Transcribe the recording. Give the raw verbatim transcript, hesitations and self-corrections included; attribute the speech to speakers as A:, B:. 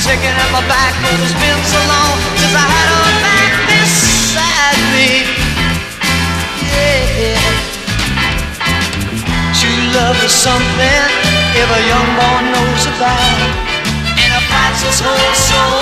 A: Shaking at my back, cause it's been so long since I had her back beside me. Yeah. True love is something every young boy knows about, and it fights his whole soul